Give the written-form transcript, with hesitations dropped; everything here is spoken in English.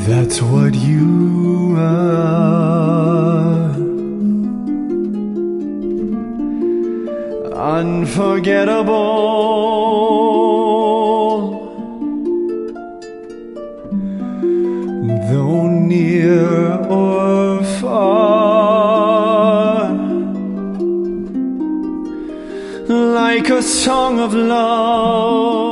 That's what you are. Unforgettable, though near or far, like a song of love